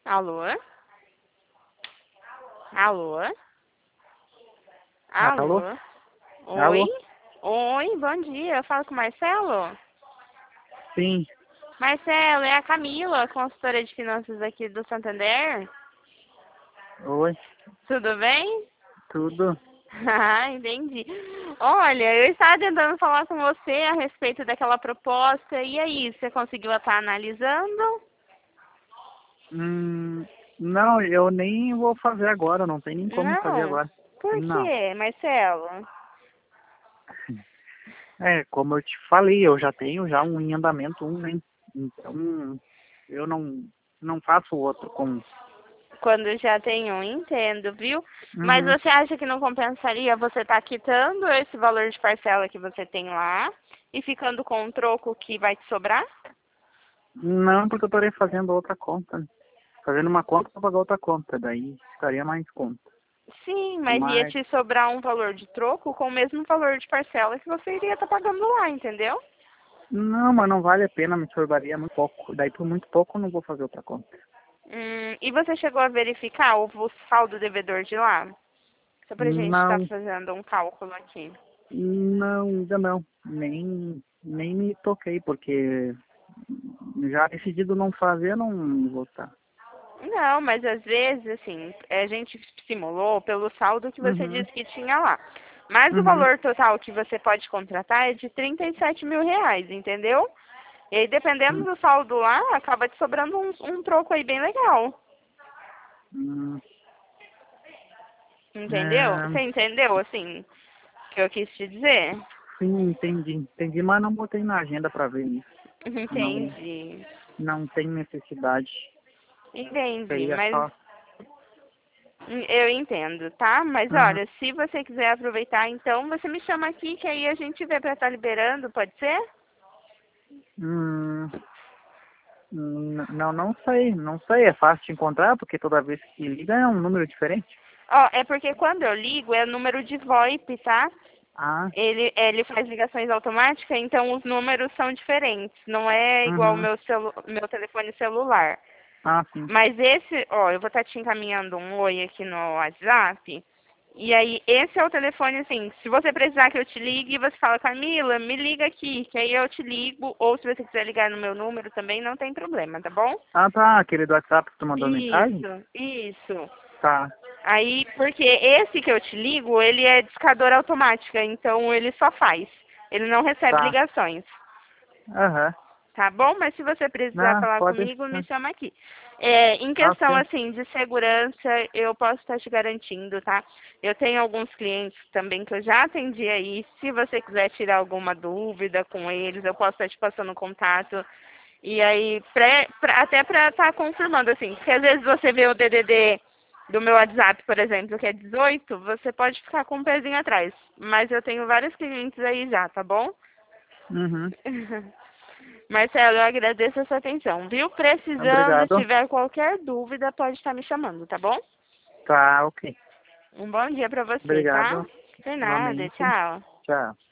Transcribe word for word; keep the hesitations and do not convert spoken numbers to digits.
Alô? Alô? Alô? Alô? Oi? Alô? Oi, bom dia. Eu falo com o Marcelo? Sim. Marcelo, é a Camila, consultora de finanças aqui do Santander. Oi. Tudo bem? Tudo? Ah, entendi. Olha, eu estava tentando falar com você a respeito daquela proposta. E aí, você conseguiu estar analisando? Hum, não, eu nem vou fazer agora. Não tem nem como fazer Não. agora. Por Não. quê, Marcelo? É, como eu te falei, eu já tenho já um em andamento, um, né? Então, eu não, não faço outro com... Quando já tem um, entendo, viu? Mas Uhum. você acha que não compensaria você estar quitando esse valor de parcela que você tem lá e ficando com o troco que vai te sobrar? Não, porque eu estarei fazendo outra conta, né? Fazendo uma conta para pagar outra conta. Daí ficaria mais conta. Sim, mas ia Mas, te sobrar um valor de troco com o mesmo valor de parcela que você iria estar pagando lá, entendeu? não, mas não vale a pena, me sobraria muito pouco. Daí por muito pouco eu não vou fazer outra conta. Hum, e você chegou a verificar o, o saldo devedor de lá? Só pra gente estar Não, fazendo um cálculo aqui. não, ainda não. Nem, nem me toquei, porque já decidido não fazer, não vou estar. Não, mas às vezes, assim, a gente simulou pelo saldo que você Uhum, disse que tinha lá. Mas o uhum, valor total que você pode contratar é de trinta e sete mil reais, entendeu? E aí, dependendo uhum. do saldo lá, acaba te sobrando um, um troco aí bem legal. Hum, Entendeu? é, Você entendeu, assim, o que eu quis te dizer? sim, entendi, entendi, mas não botei na agenda para ver isso. Não, Entendi. não tem necessidade. Entendi, Seria mas só. eu entendo, tá? Mas Uhum. olha, se você quiser aproveitar, então você me chama aqui que aí a gente vê pra estar liberando, pode ser? Hum, hum, não, não sei, não sei. É fácil de encontrar, porque toda vez que liga é um número diferente. Ó, é porque quando eu ligo é número de VoIP, tá? Ah, Ele, ele faz ligações automáticas, então os números são diferentes. Não é igual o uhum. meu, celu meu telefone celular. Ah, sim. Mas esse, ó, eu vou estar te encaminhando um oi aqui no WhatsApp. E aí, esse é o telefone, assim, se você precisar que eu te ligue, você fala, Camila, me liga aqui, que aí eu te ligo. Ou se você quiser ligar no meu número também, não tem problema, tá bom? Ah, tá. Aquele do WhatsApp que tu mandou mensagem? Isso, isso. Tá. Aí, porque esse que eu te ligo, ele é discadora automática, então ele só faz. Ele não recebe Tá. ligações, Aham. tá bom? Mas se você precisar Não, falar pode comigo, me deixar. chama aqui. É, em Ah, questão, ok. assim, de segurança, eu posso estar te garantindo, tá? Eu tenho alguns clientes também que eu já atendi aí. Se você quiser tirar alguma dúvida com eles, eu posso estar te passando contato. E aí, pré, pra- até para estar confirmando, assim, porque às vezes você vê o D D D do meu WhatsApp, por exemplo, que é dezoito, você pode ficar com um pezinho atrás. Mas eu tenho vários clientes aí já, tá bom? Uhum. Marcelo, eu agradeço a sua atenção, viu? Precisando, Obrigado. tiver qualquer dúvida, pode estar me chamando, tá bom? Tá, ok. Um bom dia pra você, tá? Obrigado. Por nada, Igualmente. tchau. Tchau.